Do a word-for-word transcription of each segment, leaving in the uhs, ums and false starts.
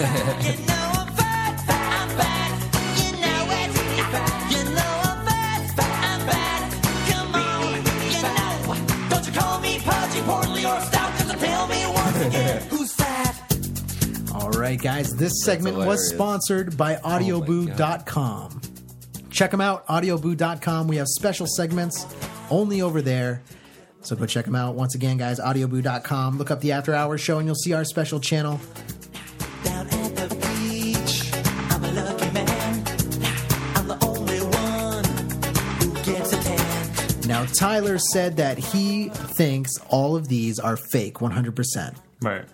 fat. You know I'm fat, fat, I'm fat. You know it. You know I'm fat, fat, I'm fat. Come on, you know. Don't you call me pudgy, portly, or stout, 'cause tell me once again who's fat. All right, guys. This segment was hilarious. sponsored by audioboo dot com. Check them out, audioboo dot com. We have special segments only over there. So go check them out. Once again, guys, audioboo dot com. Look up the After Hours show and you'll see our special channel. Down at the beach, I'm a lucky man. I'm the only one who gets a tan. Now, Tyler said that he thinks all of these are fake, one hundred percent. Right.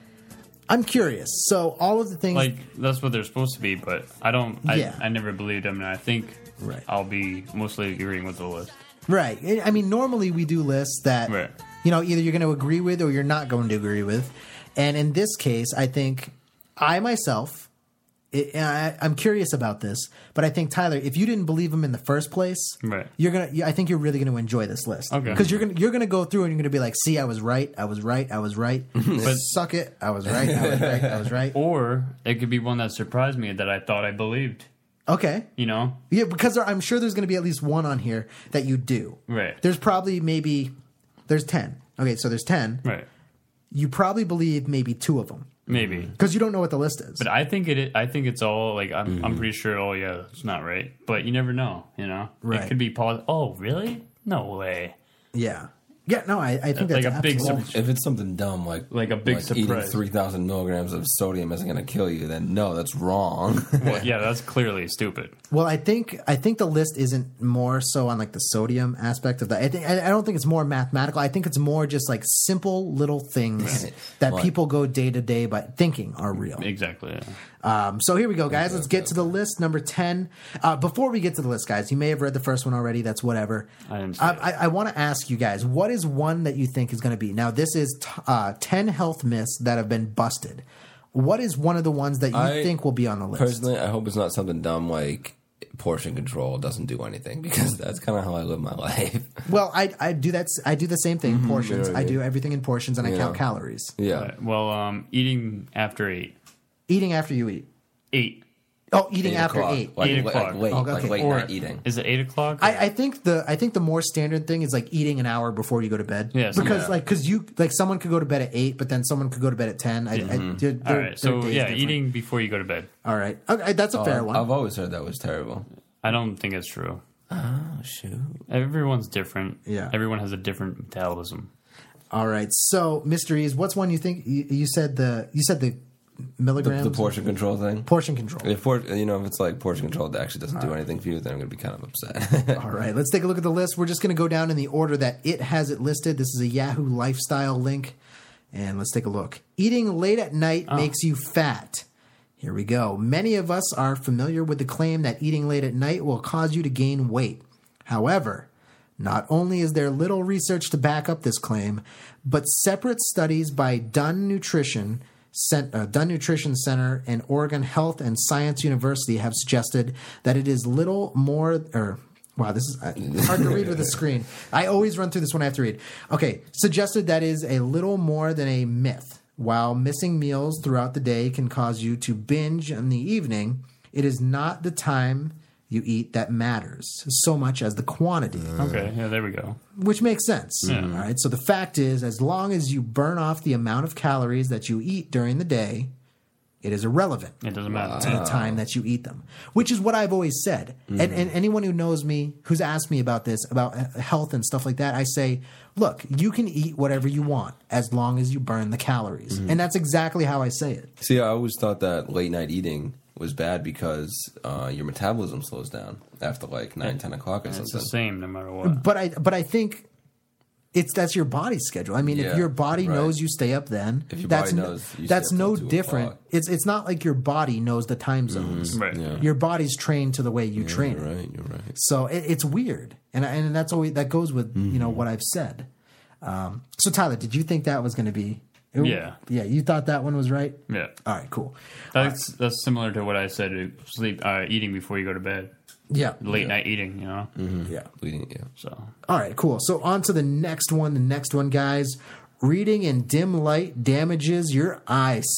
I'm curious. So all of the things... Like, that's what they're supposed to be, but I don't, I, Yeah. I never believed them, and I think Right. I'll be mostly agreeing with the list. Right. I mean, normally we do lists that, Right. you know, either you're going to agree with or you're not going to agree with. And in this case, I think I myself, it, I, I'm curious about this, but I think, Tyler, if you didn't believe him in the first place, Right. you're going to, I think you're really going to enjoy this list. Okay. Because you're going to, you're going to go through and you're going to be like, see, I was right. I was right. I was right. but suck it. I was right. I was right. I was right. Or it could be one that surprised me that I thought I believed, Okay. you know? Yeah, because there, I'm sure there's going to be at least one on here that you do. Right. There's probably maybe, there's ten. Okay, so there's ten. Right. You probably believe maybe two of them Maybe. because you don't know what the list is. But I think it. I think it's all like I'm. I'm pretty sure. Oh yeah, it's not right. But you never know. You know, Right. It could be pos- Oh really? No way. Yeah. Yeah, no, I, I think that's Like a big absolutely- sur- If it's something dumb like Like a big like eating surprise. three thousand milligrams of sodium isn't going to kill you, then no, that's wrong. Well, yeah, that's clearly stupid. Well, I think I think the list isn't more so on like the sodium aspect of that. I think I, I don't think it's more mathematical. I think it's more just like simple little things that Right. people go day to day by thinking are real. Exactly. Yeah. Um, so here we go, guys. Let's get to the list. Number ten. Uh, before we get to the list, guys, you may have read the first one already. That's whatever. I didn't see I, it. I, I want to ask you guys, what is one that you think is going to be? Now, this is t- uh, ten health myths that have been busted. What is one of the ones that you I- think will be on the list? Personally, I hope it's not something dumb like portion control doesn't do anything, because that's kind of how I live my life. Well, I, I do that. I do the same thing. Portions. Mm-hmm. Yeah, I yeah. do everything in portions, and I Yeah. count calories. Yeah. Right. Well, um, eating after eight. Eating after you eat. Eight. Oh, eating Eight after o'clock. eight. Like, Eight like, o'clock. late, Okay, like okay. late Or night eating. Is it eight o'clock? I, I think the I think the more standard thing is like eating an hour before you go to bed. Yeah, something because like like because you like someone could go to bed at eight, but then someone could go to bed at ten. I, I, they're- All they're- right. So their day's yeah, different. eating before you go to bed. All right, okay, that's a fair I've, one. I've always heard that was terrible. I don't think it's true. Oh, shoot. Everyone's different. Yeah. Everyone has a different metabolism. All right, so mysteries. What's one you think? You, you said the you said the The, milligrams. the portion control thing. portion control. If por- you know, if it's like portion control that actually doesn't do anything for you, then I'm going to be kind of upset. All right, let's take a look at the list. We're just going to go down in the order that it has it listed. This is a Yahoo lifestyle link, and let's take a look. Eating late at night Oh. makes you fat. Here we go. Many of us are familiar with the claim that eating late at night will cause you to gain weight. However, not only is there little research to back up this claim, but separate studies by Dunn Nutrition Cent- uh, Dunn Nutrition Center and Oregon Health and Science University have suggested that it is little more or wow, this is uh, it's hard to read with the screen. I always run through this when I have to read. Okay, suggested that is a little more than a myth. While missing meals throughout the day can cause you to binge in the evening, it is not the time you eat that matters so much as the quantity, Okay. Yeah. There we go. which makes sense. Yeah. All right. So the fact is, as long as you burn off the amount of calories that you eat during the day, it is irrelevant It doesn't matter. to the time that you eat them, which is what I've always said. And, and anyone who knows me, who's asked me about this, about health and stuff like that, I say, look, you can eat whatever you want as long as you burn the calories. And that's exactly how I say it. See, I always thought that late night eating was bad because uh, your metabolism slows down after like nine, ten o'clock or It's the something. same no matter what. But I, but I think it's that's your body's schedule. I mean, if Yeah, your body right. knows you stay up then, If your that's body no, knows you stay that's up till no two different. o'clock. It's it's not like your body knows the time zones. Right. Yeah. Your body's trained to the way you train You're it. right. You're right. So it, it's weird, and I- and that's always that goes with you know what I've said. Um, so Tyler, did you think that was going to be? Yeah. yeah. You thought that one was right. Yeah. All right, cool. That's that's similar to what I said. uh, Sleep, uh, eating before you go to bed. Yeah, Late night eating. You know. yeah. Bleeding, yeah. So All right, cool. So on to the next one. The next one, guys. Reading in dim light damages your eyesight.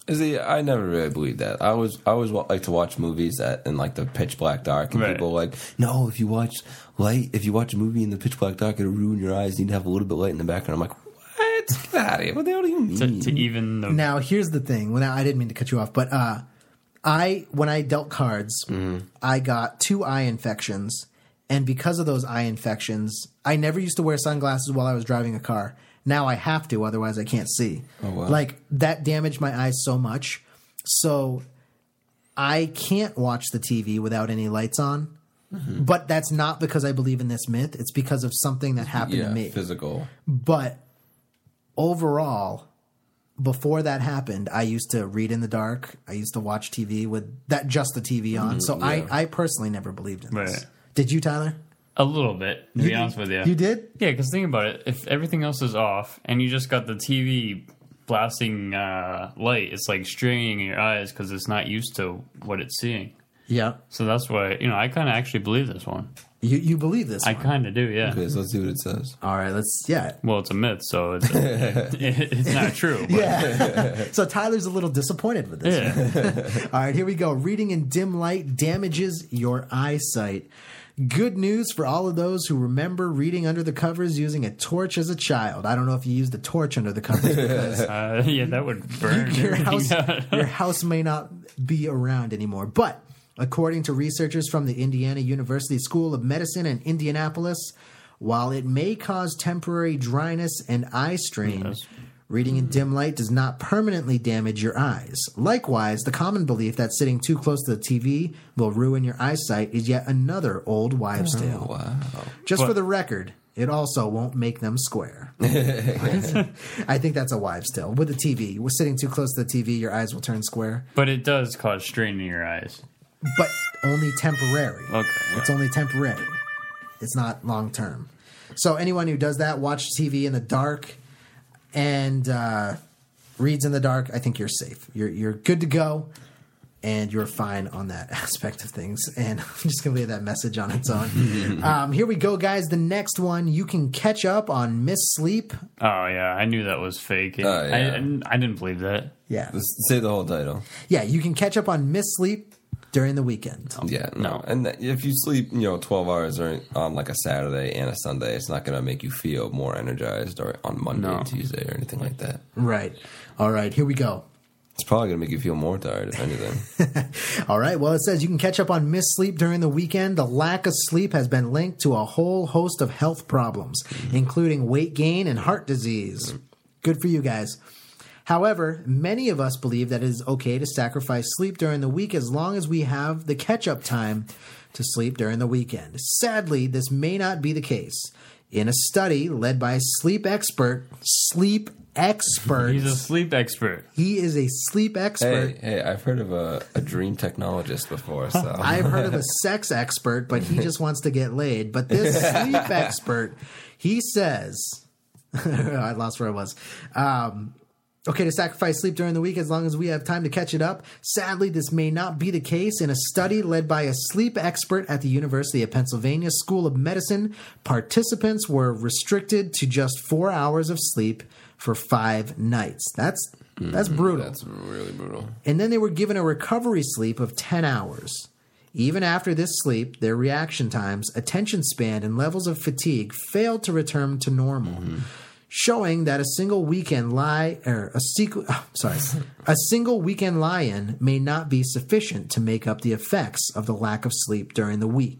See, I never really believed that. I always, I always wa- like to watch movies at in like the pitch black dark, and Right. people are like, no, if you watch light, if you watch a movie in the pitch black dark, it'll ruin your eyes. You need to have a little bit light in the background. I'm like, what? Get out of here! What the hell do you mean? to, to even the Now, here's the thing. Well, now, I didn't mean to cut you off, but uh, I when I dealt cards, I got two eye infections, and because of those eye infections, I never used to wear sunglasses while I was driving a car. Now I have to, otherwise I can't see. Oh, wow. Like that damaged my eyes so much, so I can't watch the T V without any lights on. But that's not because I believe in this myth. It's because of something that happened Yeah, to me. physical. But overall, before that happened, I used to read in the dark. I used to watch T V with that just the T V on. So yeah. I, I personally never believed in this. Right. Did you, Tyler? a little bit. To be honest with you, You did? Yeah, because think about it. If everything else is off and you just got the T V blasting uh, light, it's like straining your eyes because it's not used to what it's seeing. Yeah. So that's why, you know, I kind of actually believe this one. You you believe this I one? kind of do, yeah. Okay, so let's see what it says. All right, let's, yeah. Well, it's a myth, so it's, it's not true. But Yeah. So Tyler's a little disappointed with this. yeah. All right, here we go. Reading in dim light damages your eyesight. Good news for all of those who remember reading under the covers using a torch as a child. I don't know if you used a torch under the covers because Uh, yeah, that would burn your everything house, out. your house may not be around anymore. But according to researchers from the Indiana University School of Medicine in Indianapolis, while it may cause temporary dryness and eye strain, Yes. reading in dim light does not permanently damage your eyes. Likewise, the common belief that sitting too close to the T V will ruin your eyesight is yet another old wives' tale. Wow. Just But- for the record, it also won't make them square. I think that's a wives' tale. With the T V, with sitting too close to the T V, your eyes will turn square, But it does cause strain in your eyes. but only temporary. Okay. It's only temporary. It's not long term. So anyone who does that, watch T V in the dark, and uh, reads in the dark, I think you're safe. You're you're good to go, and you're fine on that aspect of things. And I'm just gonna leave that message on its own. um, here we go, guys. The next one, you can catch up on missed sleep. Oh, yeah, I knew that was fake. Oh, I, yeah. I, didn't- I didn't believe that. Yeah, Let's say the whole title. yeah. You can catch up on missed sleep during the weekend. Yeah, no. No. And that- if you sleep, you know, twelve hours or on like a Saturday and a Sunday, it's not going to make you feel more energized or on Monday, No. Tuesday, or anything like that. Right. All right. Here we go. It's probably going to make you feel more tired, if anything. All right. Well, it says you can catch up on missed sleep during the weekend. The lack of sleep has been linked to a whole host of health problems, including weight gain and heart disease. Good for you guys. However, many of us believe that it is okay to sacrifice sleep during the week as long as we have the catch-up time to sleep during the weekend. Sadly, this may not be the case. In a study led by a sleep expert, sleep expert, He's a sleep expert. he is a sleep expert. hey, hey, I've heard of a, a dream technologist before, so. I've heard of a sex expert, but he just wants to get laid. But this sleep expert, he says, I lost where I was. Um, okay, to sacrifice sleep during the week as long as we have time to catch it up. Sadly, this may not be the case. In a study led by a sleep expert at the University of Pennsylvania School of Medicine, participants were restricted to just four hours of sleep for five nights. That's that's brutal. That's really brutal. And then they were given a recovery sleep of ten hours. Even after this sleep, their reaction times, attention span, and levels of fatigue failed to return to normal, showing that a single weekend lie or a sequ- oh, sorry, a single weekend lie-in may not be sufficient to make up the effects of the lack of sleep during the week.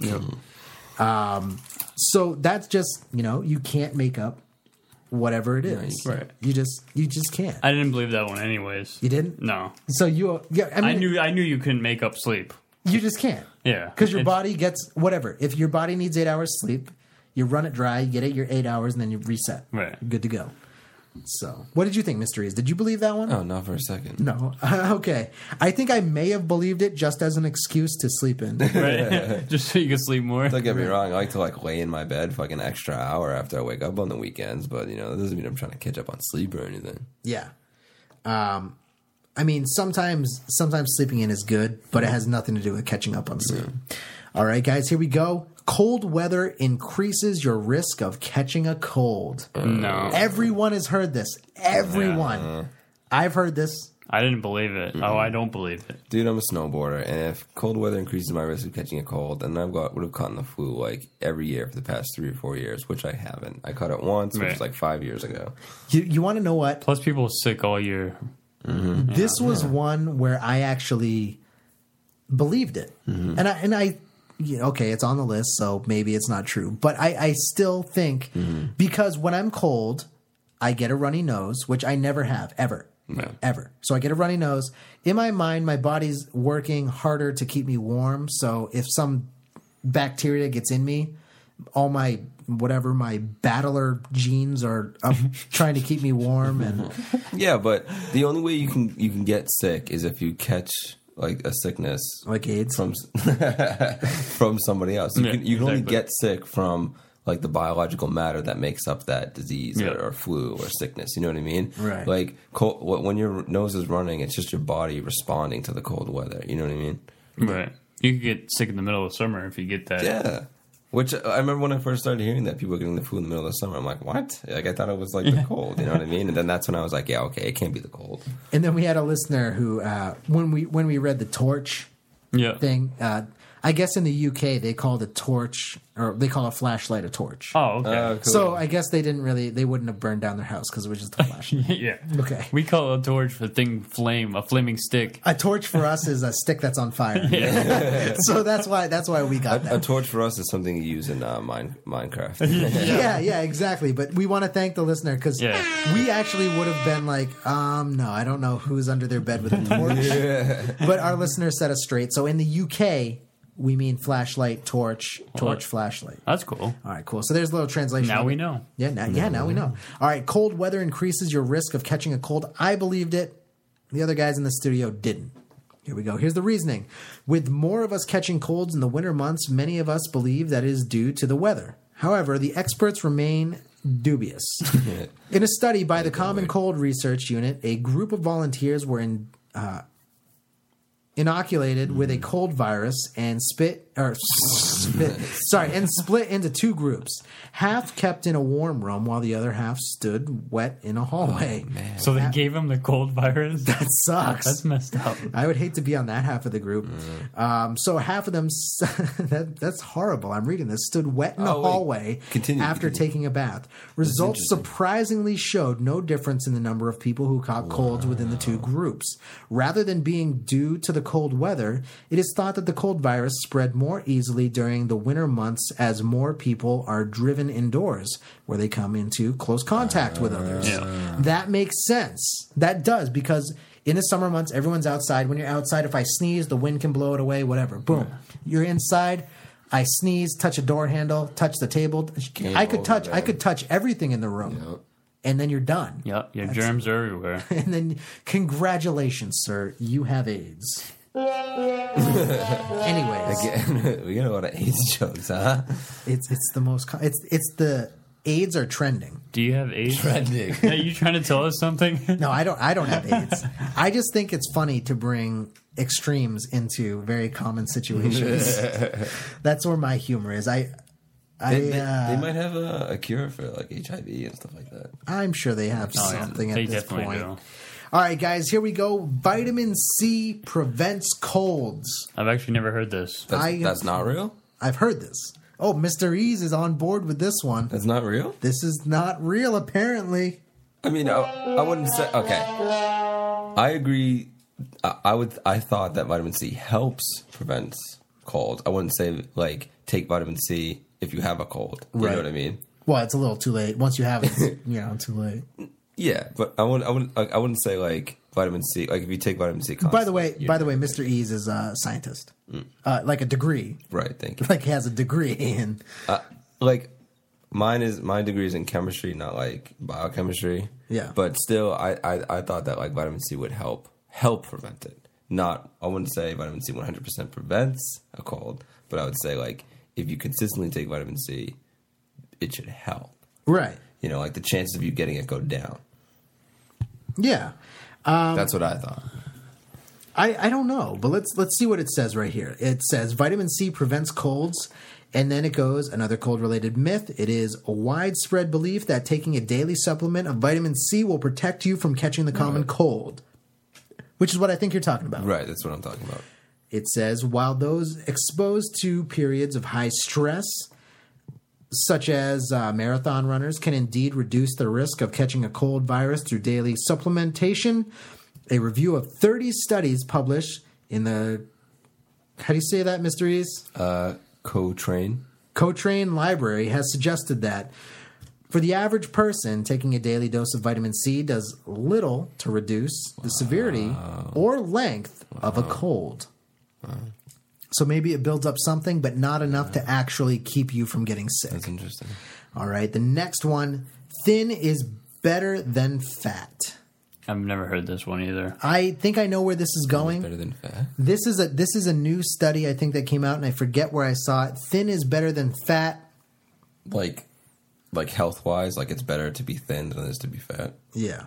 Um, so that's just, you know, you can't make up whatever it is. you can't. You just you just can't. I didn't believe that one anyways. You didn't? No. So you yeah, I mean I knew I knew you couldn't make up sleep. you just can't. Yeah. Because your It's- body gets whatever. If your body needs eight hours sleep, you run it dry, you get it your eight hours, and then you reset. Right. You're good to go. So, what did you think, Mysteries? Did you believe that one? Oh, not for a second. No. Okay. I think I may have believed it just as an excuse to sleep in. Right? Just so you could sleep more. Don't get me wrong. I like to like lay in my bed for like an extra hour after I wake up on the weekends, but you know that doesn't mean I'm trying to catch up on sleep or anything. Yeah. Um, I mean, sometimes sometimes sleeping in is good, but it has nothing to do with catching up on sleep. All right, guys, here we go. Cold weather increases your risk of catching a cold. No. Everyone has heard this. Everyone. I've heard this. I didn't believe it. Mm-hmm. Oh, I don't believe it. Dude, I'm a snowboarder, and if cold weather increases my risk of catching a cold, then I've got would have caught the flu like every year for the past three or four years, which I haven't. I caught it once, which right. was like five years ago. You, you want to know what? Plus, people are sick all year. Mm-hmm. This yeah. was yeah. one where I actually believed it, mm-hmm. and I and I. Yeah, okay, it's on the list, so maybe it's not true. But I, I still think mm-hmm. because when I'm cold, I get a runny nose, which I never have, ever. No. Ever. So I get a runny nose. In my mind, my body's working harder to keep me warm. So if some bacteria gets in me, all my, whatever, my battler genes are up trying to keep me warm. And yeah, but the only way you can you can get sick is if you catch like a sickness like AIDS from from somebody else. You yeah, can you can exactly. only get sick from like the biological matter that makes up that disease yeah. or, or flu or sickness. You know what I mean? Right. Like cold, when your nose is running, it's just your body responding to the cold weather. You know what I mean? Right. You could get sick in the middle of summer if you get that. Yeah. Which I remember when I first started hearing that people were getting the flu in the middle of the summer. I'm like, what? Like I thought it was like the cold. You know what I mean? And then that's when I was like, yeah, okay, it can't be the cold. And then we had a listener who, uh, when we when we read the torch yeah. thing, uh, I guess in the U K they called a torch, or they call a flashlight a torch. Oh, okay. Uh, cool. So I guess they didn't really, they wouldn't have burned down their house because it was just a flashlight. yeah. Okay. We call a torch a thing flame, a flaming stick. A torch for us is a stick that's on fire. So that's why that's why we got A, that. a torch for us is something you use in uh, mine, Minecraft. yeah, yeah, exactly. But we want to thank the listener because Yeah. we actually would have been like, um, no, I don't know who's under their bed with a torch. But our listener set us straight. So in the U K, we mean flashlight, torch, torch, flashlight. That's cool. All right, cool. So there's a little translation. Now of we it. know. Yeah, now, yeah, now we know. All right, cold weather increases your risk of catching a cold. I believed it. The other guys in the studio didn't. Here we go. Here's the reasoning. With more of us catching colds in the winter months, many of us believe that it is due to the weather. However, the experts remain dubious. In a study by the Common Cold Research Unit, a group of volunteers were in... Uh, inoculated with a cold virus and spit or spit, sorry, and split into two groups. Half kept in a warm room while the other half stood wet in a hallway. Oh, man. So they gave him the cold virus? That sucks. That's messed up. I would hate to be on that half of the group. Mm. Um, so half of them, that, that's horrible. I'm reading this, stood wet in the oh, wait. hallway Continue, after continue. taking a bath. Results surprisingly showed no difference in the number of people who caught colds wow. within the two groups. Rather than being due to the cold weather, it is thought that the cold virus spread more easily during the winter months as more people are driven indoors, where they come into close contact uh, with others. Yeah. That makes sense. That does, because in the summer months, everyone's outside. When you're outside, if I sneeze, the wind can blow it away, whatever. Boom. You're inside. I sneeze, touch a door handle, touch the table. Game I could over, touch. man. I could touch everything in the room, Yep. and then you're done. Yep, your That's- germs are everywhere. And then, congratulations, sir, you have AIDS. Anyways, Again, we got a lot of AIDS jokes, huh? it's it's the most. co- It's it's the AIDS are trending. Do you have AIDS? Trending. Are you trying to tell us something? No, I don't. I don't have AIDS. I just think it's funny to bring extremes into very common situations. That's where my humor is. I, I, They, they, uh, they might have a, a cure for like H I V and stuff like that. I'm sure they have Oh, yeah. something They at this definitely point. do. All right, guys, here we go. Vitamin C prevents colds. I've actually never heard this. That's, I- that's not real? I've heard this. Oh, Mister Ease is on board with this one. That's not real? This is not real, apparently. I mean, I, I wouldn't say. Okay, I agree. I, I would. I thought that vitamin C helps prevent colds. I wouldn't say like take vitamin C if you have a cold. You Right. know what I mean? Well, it's a little too late. Once you have it, it's, you know, too late. Yeah, but I wouldn't. I wouldn't. Like, I wouldn't say like vitamin C. Like if you take vitamin C. By the way, constantly, by you're- the way, Mister Ease is a scientist, uh, like a degree, right? Thank you. like he has a degree in. Uh, like mine is my degree is in chemistry, not like biochemistry. Yeah. But still, I, I I thought that like vitamin C would help help prevent it. Not I wouldn't say vitamin C one hundred percent prevents a cold, but I would say like if you consistently take vitamin C, it should help. Right. You know, like the chances of you getting it go down. Yeah. That's what I thought. I, I don't know, but let's let's see what it says right here. It says vitamin C prevents colds And then it goes, another cold-related myth. It is a widespread belief that taking a daily supplement of vitamin C will protect you from catching the common cold, which is what I think you're talking about. Right, that's what I'm talking about. It says, while those exposed to periods of high stress, such as uh, marathon runners, can indeed reduce the risk of catching a cold virus through daily supplementation, a review of thirty studies published in the, how do you say that, Mister Rees? Uh, Co-train. Cochrane Library has suggested that for the average person, taking a daily dose of vitamin C does little to reduce the severity or length of a cold. So maybe it builds up something, but not enough to actually keep you from getting sick. That's interesting. All right, the next one, thin is better than fat. I've never heard this one either. I think I know where this is going. Better than fat. This is a this is a new study I think that came out, and I forget where I saw it. Thin is better than fat. Like, like health-wise, like it's better to be thin than it is to be fat. Yeah.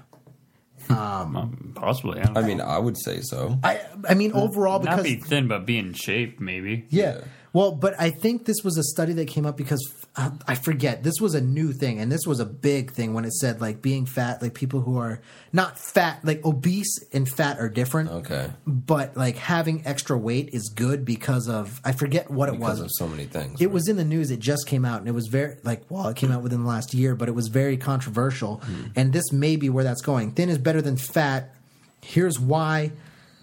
Um, possibly. I, don't I know. mean, I would say so. I I mean overall because Not be thin, but be in shape, maybe. yeah. Yeah. Well, but I think this was a study that came up because uh, I forget. This was a new thing, and this was a big thing when it said like being fat, like people who are not fat, like obese and fat are different. Okay. But like having extra weight is good because of I forget what it Because was. of so many things. It right? was in the news. It just came out, and it was very like well, it came out within the last year, but it was very controversial. Hmm. And this may be where that's going. Thin is better than fat. Here's why.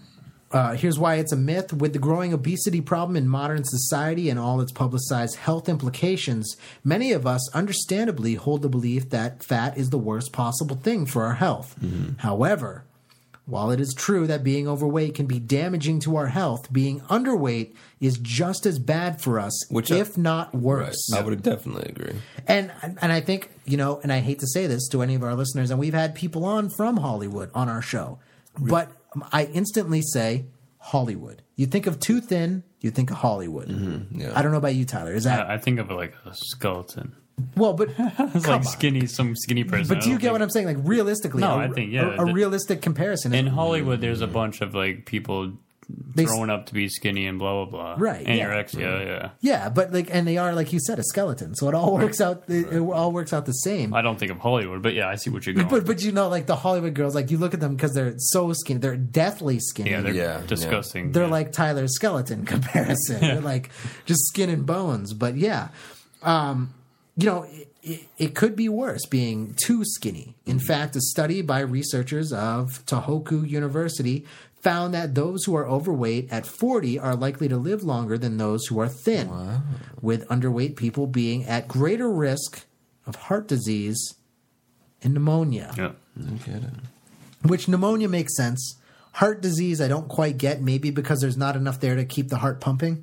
Uh, here's why it's a myth. With the growing obesity problem in modern society and all its publicized health implications, many of us understandably hold the belief that fat is the worst possible thing for our health. However, while it is true that being overweight can be damaging to our health, being underweight is just as bad for us, Which I- if not Right. worse. I would definitely agree. And and I think, you know, and I hate to say this to any of our listeners, and we've had people on from Hollywood on our show, but I instantly say Hollywood. You think of too thin, you think of Hollywood. yeah. I don't know about you, Tyler. Is that I, I think of it like a skeleton. well? But It's come like on. skinny, some skinny person. But do you get what I'm saying? Like realistically, No, a, I think, yeah, a, a the- realistic comparison. In Hollywood, there's a bunch of like people They s- growing up to be skinny and blah blah blah. Right, yeah. Anorexia, yeah. yeah, but like, and they are like you said, a skeleton. So it all works out. It, it all works out the same. I don't think of Hollywood, but yeah, I see what you're going. But but you know, like the Hollywood girls, like you look at them because they're so skinny, they're deathly skinny. yeah, they're Yeah, disgusting. They're yeah. like Tyler's skeleton comparison. They're like just skin and bones. But yeah, um, you know, it, it, it could be worse being too skinny. In fact, a study by researchers of Tohoku University found that those who are overweight at forty are likely to live longer than those who are thin, with underweight people being at greater risk of heart disease and pneumonia. Yeah. No kidding. Which pneumonia makes sense. Heart disease, I don't quite get. Maybe because there's not enough there to keep the heart pumping.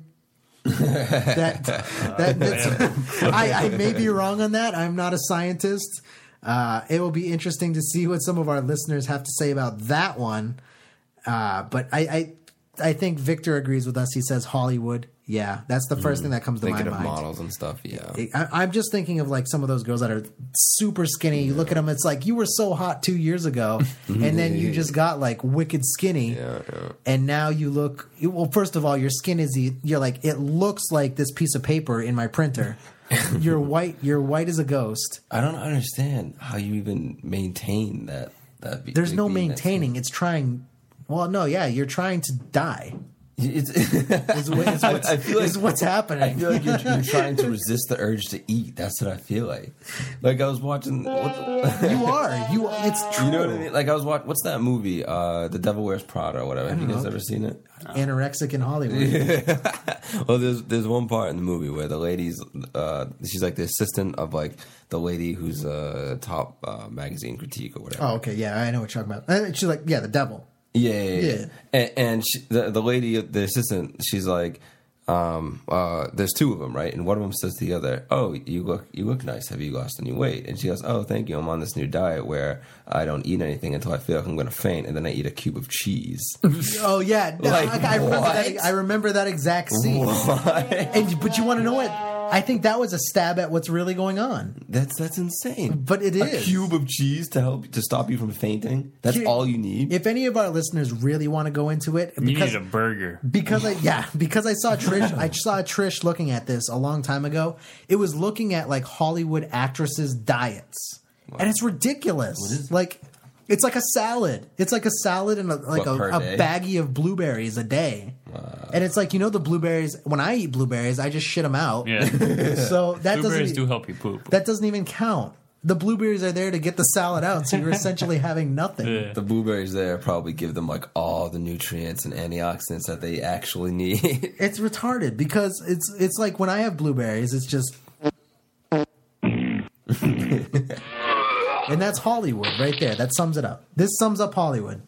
that, that that's, I, I may be wrong on that. I'm not a scientist. Uh, it will be interesting to see what some of our listeners have to say about that one. Uh, but I, I, I think Victor agrees with us. He says Hollywood. Yeah, that's the first thing that comes to Thinking my of mind. models and stuff, yeah. I, I'm just thinking of like some of those girls that are super skinny. You look at them, it's like you were so hot two years ago, and then you just got like wicked skinny, Yeah, yeah. and now you look. you- Well, first of all, your skin is you're like it looks like this piece of paper in my printer. You're white. You're white as a ghost. I don't understand how you even maintain that. that be, There's no being that maintaining. It's trying. Well, no, yeah, you're trying to die. skinny. It's, Is, what- is what's, I feel like- is what's happening. I feel like you're, you're trying to resist the urge to eat. That's what I feel like. Like I was watching. What the, you are. You. It's true. you know what I mean? Like I was watching. What's that movie? Uh, The Devil Wears Prada or whatever. Have you guys know. ever seen it? Anorexic in Hollywood. Well, there's there's one part in the movie where the lady's uh, she's like the assistant of like the lady who's a top uh, magazine critique or whatever. Oh, okay. Yeah, I know what you're talking about. And she's like, yeah, the devil. Yeah, yeah, yeah. Yeah. And, and she, the the lady, the assistant, she's like, um, uh, there's two of them, right? And one of them says to the other, "Oh, you look you look nice. Have you lost any weight?" And she goes, "Oh, thank you. I'm on this new diet where I don't eat anything until I feel like I'm going to faint, and then I eat a cube of cheese." Oh yeah, No, Like, I, I remember that. what? I remember that exact scene. What? And but you want to know what? I think that was a stab at what's really going on. That's that's insane. But it a is. cube of cheese to help to stop you from fainting. That's Here- all you need. If any of our listeners really want to go into it, You because need a burger. because I yeah because I saw Trish I saw Trish looking at this a long time ago. It was looking at like Hollywood actresses' diets, and it's ridiculous. Like it's like a salad. It's like a salad and a, like What, a, per a day? baggie of blueberries a day. And it's like, you know, the blueberries. When I eat blueberries, I just shit them out. Yeah. So that Blueberries doesn't do help you poop. that doesn't even count. The blueberries are there to get the salad out, so you're essentially having nothing. Yeah. The blueberries there probably give them like all the nutrients and antioxidants that they actually need. It's retarded because it's it's like when I have blueberries, it's just. And that's Hollywood right there. That sums it up. This sums up Hollywood.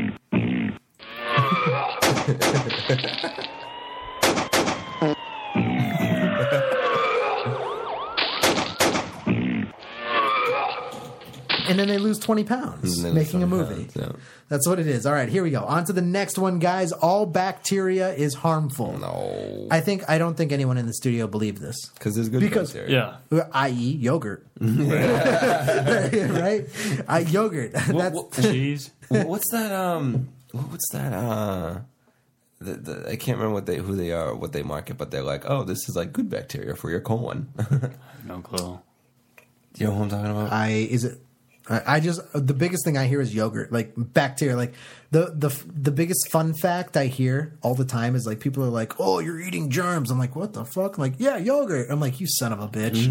And then they lose twenty pounds And then making a it's movie. pounds, yeah. That's what it is. All right, here we go. On to the next one, guys. All bacteria is harmful. No, I think I don't think anyone in the studio believed this. because there's good Because- bacteria. Yeah. that is yogurt. Right? Uh, yogurt. That's, what- Cheese. Well, what's that? Um, what- what's that? Uh, the, the, I can't remember what they who they are, what they market, but they're like, oh, this is like good bacteria for your colon. No clue. You know what I'm talking about? I is it I I just the biggest thing I hear is yogurt, like bacteria. Like the the the biggest fun fact I hear all the time is like people are like, "Oh, you're eating germs." I'm like, "What the fuck?" I'm like, "Yeah, yogurt." I'm like, "You son of a bitch!"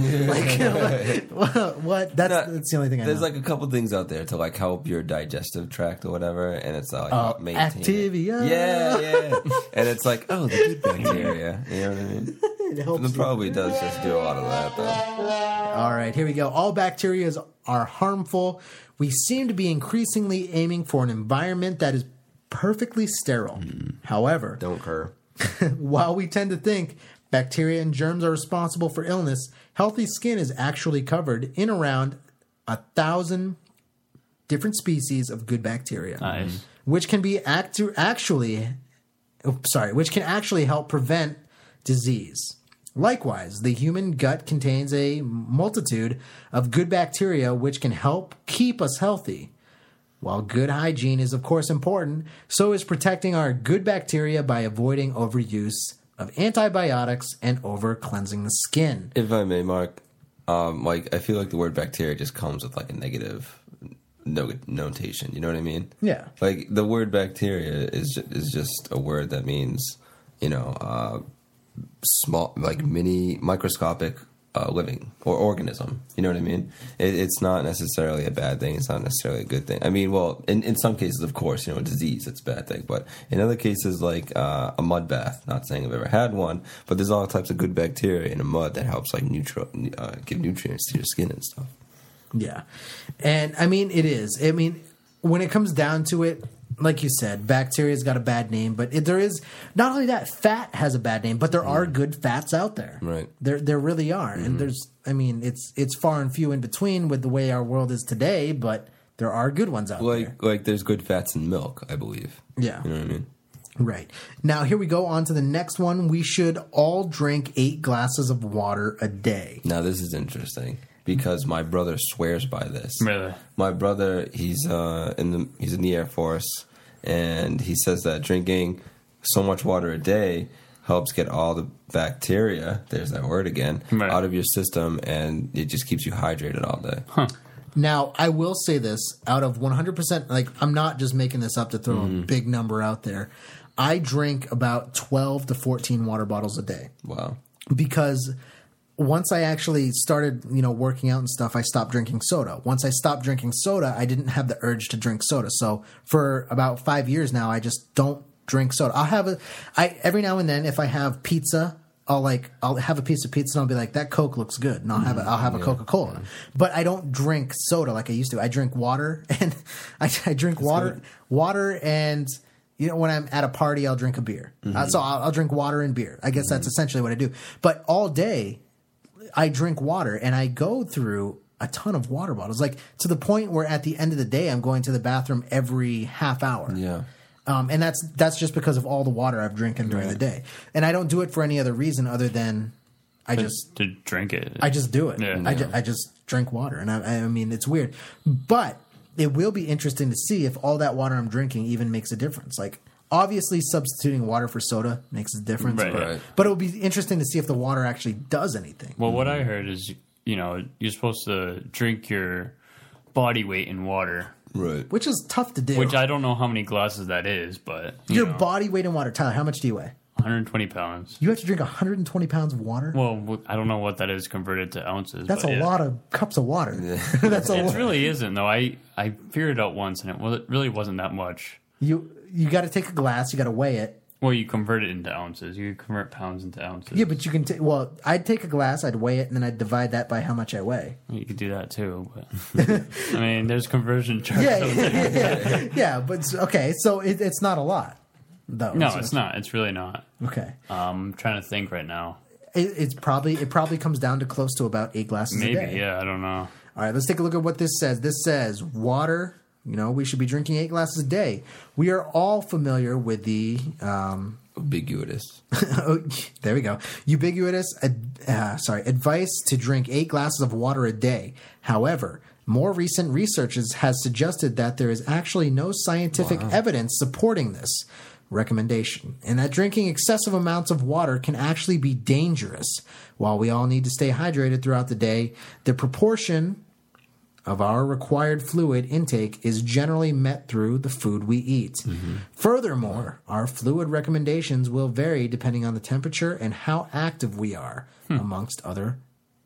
Like, what? what? That's No, that's the only thing I know. There's like a couple things out there to like help your digestive tract or whatever, and it's like Uh, maintain it. Activia. Yeah, yeah. And it's like, oh, the good bacteria. You know what I mean? It helps It you. probably does just do a lot of that though. All right, here we go. All bacteria are harmful. We seem to be increasingly aiming for an environment that is perfectly sterile. However, Don't cur. while we tend to think bacteria and germs are responsible for illness, healthy skin is actually covered in around a thousand different species of good bacteria, Nice. which can be actu- actually, oh, sorry, which can actually help prevent disease. Likewise, the human gut contains a multitude of good bacteria which can help keep us healthy. While good hygiene is of course important, so is protecting our good bacteria by avoiding overuse of antibiotics and over cleansing the skin. If I may, Mark, um, like I feel like the word bacteria just comes with like a negative no- notation. You know what I mean? Yeah. Like the word bacteria is ju- is just a word that means, you know, uh, small, like mini, microscopic uh, living or organism. You know what I mean? It, it's not necessarily a bad thing. It's not necessarily a good thing. I mean, well, in, in some cases, of course, you know, disease, it's a bad thing. But in other cases, like uh, a mud bath, not saying I've ever had one, but there's all types of good bacteria in a mud that helps like nutri- uh, give nutrients to your skin and stuff. Yeah. And I mean, it is. I mean, when it comes down to it, like you said, bacteria's got a bad name, but it, there is not only that, fat has a bad name, but there are good fats out there. Right. There there really are. And there's I mean, it's it's far and few in between with the way our world is today, but there are good ones out there. Like like there's good fats in milk, I believe. Yeah. You know what I mean? Right. Now, here we go on to the next one. We should all drink eight glasses of water a day. Now this is interesting because my brother swears by this. Really? My brother, he's uh, in the he's in the Air Force, and he says that drinking so much water a day helps get all the bacteria, there's that word again, Right. out of your system, and it just keeps you hydrated all day. Huh. Now, I will say this, out of one hundred percent, like, I'm not just making this up to throw a big number out there. I drink about twelve to fourteen water bottles a day Wow. because once I actually started, you know, working out and stuff, I stopped drinking soda. Once I stopped drinking soda, I didn't have the urge to drink soda. So for about five years now, I just don't drink soda. I'll have a, I, every now and then, if I have pizza, I'll like, I'll have a piece of pizza and I'll be like, that Coke looks good. And I'll have a, I'll have a Coca-Cola. But I don't drink soda like I used to. I drink water and I, I drink water, good. water and, you know, when I'm at a party, I'll drink a beer. Uh, so I'll, I'll drink water and beer. I guess that's essentially what I do. But all day, I drink water and I go through a ton of water bottles, like to the point where at the end of the day, I'm going to the bathroom every half hour. Yeah. Um, and that's that's just because of all the water I've drinking during the day. And I don't do it for any other reason other than I to, just to drink it. I just do it. Yeah. I, ju- I just drink water, and I, I mean it's weird, but it will be interesting to see if all that water I'm drinking even makes a difference. Like obviously, substituting water for soda makes a difference, Right. but, Right. but it will be interesting to see if the water actually does anything. Well, what I heard is, you know, you're supposed to drink your body weight in water, Right. Which is tough to do. which I don't know how many glasses that is, but you Your know, body weight in water. Tyler, how much do you weigh? one hundred twenty pounds. You have to drink one hundred twenty pounds of water? Well, w- I don't know what that is converted to ounces. That's but a yeah. lot of cups of water. That's a It lot. really isn't, though. I, I figured it out once, and it, well, it really wasn't that much. You you got to take a glass. You got to weigh it. Well, you convert it into ounces. You convert pounds into ounces. Yeah, but you can. T- well, I'd take a glass. I'd weigh it, and then I'd divide that by how much I weigh. You could do that too. But I mean, there's conversion charges. Yeah, yeah, yeah, yeah. But s- okay, so it, it's not a lot, though. No, So- it's not. It's really not. Okay, Um, I'm trying to think right now. it, it's probably it probably comes down to close to about eight glasses Maybe, a day. yeah. I don't know. All right, let's take a look at what this says. This says water. You know, we should be drinking eight glasses a day. We are all familiar with the. Um, Ambiguous. oh, there we go. Ubiquitous, uh, sorry, advice to drink eight glasses of water a day. However, more recent research has suggested that there is actually no scientific evidence supporting this recommendation, and that drinking excessive amounts of water can actually be dangerous. While we all need to stay hydrated throughout the day, the proportion of our required fluid intake is generally met through the food we eat. Mm-hmm. Furthermore, our fluid recommendations will vary depending on the temperature and how active we are, Hmm. amongst other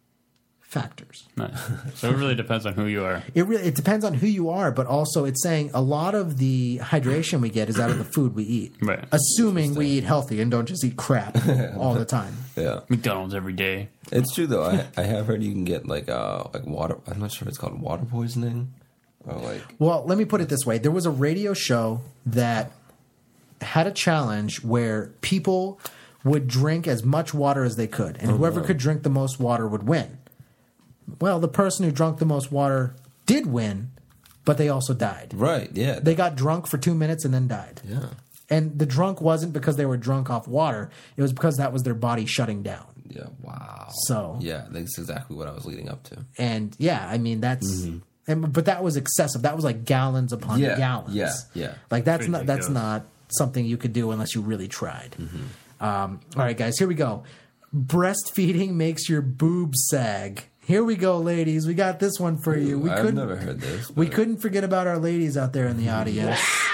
factors. Nice. So it really depends on who you are. It really it depends on who you are, but also it's saying a lot of the hydration we get is out of the food we eat. Right. Assuming we eat healthy and don't just eat crap all the time. Yeah. McDonald's every day. It's true though. I I have heard you can get like uh like water. I'm not sure if it's called water poisoning or like. Well, let me put it this way. There was a radio show that had a challenge where people would drink as much water as they could, and whoever could drink the most water would win. Well, the person who drank the most water did win, but they also died. Right. Yeah. They got drunk for two minutes and then died. yeah. And the drunk wasn't because they were drunk off water. It was because that was their body shutting down. Yeah. Wow. So- Yeah, that's exactly what I was leading up to. And yeah, I mean, that's... And, but that was excessive. That was like gallons upon Yeah, gallons. yeah, yeah. Like that's not that's Ridiculous. not something you could do unless you really tried. Mm-hmm. Um, all right, guys, here we go. Breastfeeding makes your boobs sag. Here we go, ladies. We got this one for you. We I've couldn't never heard this. we but- couldn't forget about our ladies out there in the audience.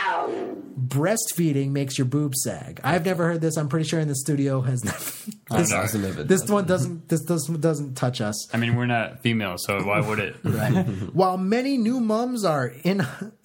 Breastfeeding makes your boobs sag. I've never heard this. I'm pretty sure in the studio has never. That's This, awesome if it this doesn't. one doesn't. This doesn't doesn't touch us. I mean, we're not female, so why would it? Right. While many new mums are in.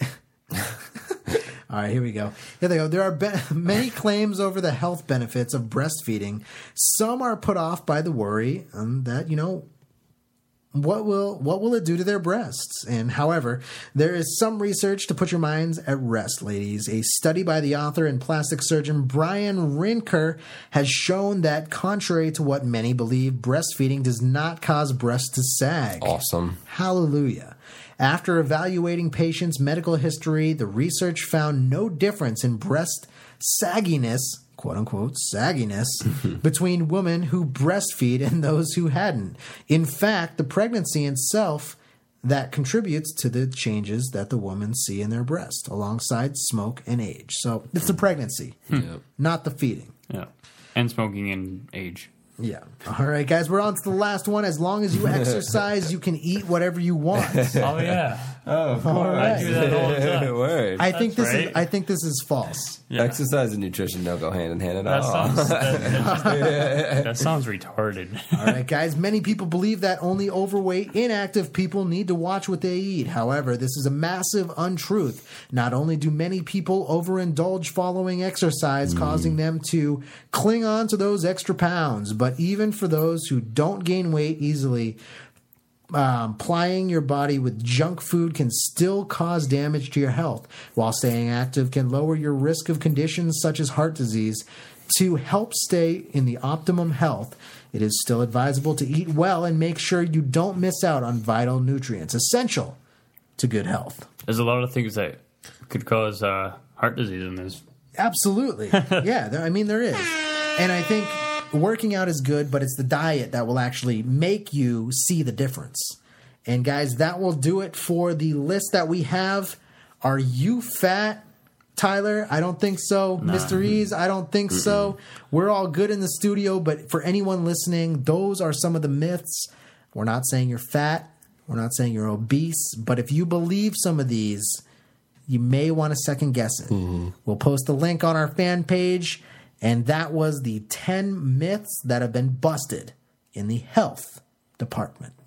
All right, here we go. Here they go. There are be- many claims over the health benefits of breastfeeding. Some are put off by the worry um, that, you know, what will what will it do to their breasts? And however, there is some research to put your minds at rest, ladies. A study by the author and plastic surgeon Brian Rinker has shown that, contrary to what many believe, breastfeeding does not cause breasts to sag. Awesome. Hallelujah. After evaluating patients' medical history, the research found no difference in breast sagginess, quote unquote, sagginess, between women who breastfeed and those who hadn't. In fact, the pregnancy itself that contributes to the changes that the women see in their breast, alongside smoke and age. So it's the pregnancy, Yep. not the feeding. Yeah. And smoking and age. Yeah. All right, guys, we're on to the last one. As long as you exercise, you can eat whatever you want. Oh, yeah. Oh, All right. I do that all the time. Word. I think this That's is right. I think this is false. Yeah. Exercise and nutrition don't go hand in hand at That all. sounds, that, that, that sounds retarded. All right, guys. Many people believe that only overweight, inactive people need to watch what they eat. However, this is a massive untruth. Not only do many people overindulge following exercise, causing them to cling on to those extra pounds, but even for those who don't gain weight easily, Um, plying your body with junk food can still cause damage to your health, while staying active can lower your risk of conditions such as heart disease. To help stay in the optimum health, it is still advisable to eat well and make sure you don't miss out on vital nutrients essential to good health. There's a lot of things that could cause uh, heart disease in this. Absolutely. Yeah, there, I mean, there is. And I think working out is good, but it's the diet that will actually make you see the difference. And guys, that will do it for the list that we have. Are you fat, Tyler? I don't think so. Nah. Mister Ease, I don't think Mm-mm. so. We're all good in the studio, but for anyone listening, those are some of the myths. We're not saying you're fat. We're not saying you're obese. But if you believe some of these, you may want to second guess it. Mm-hmm. We'll post a link on our fan page. And that was the ten myths that have been busted in the health department.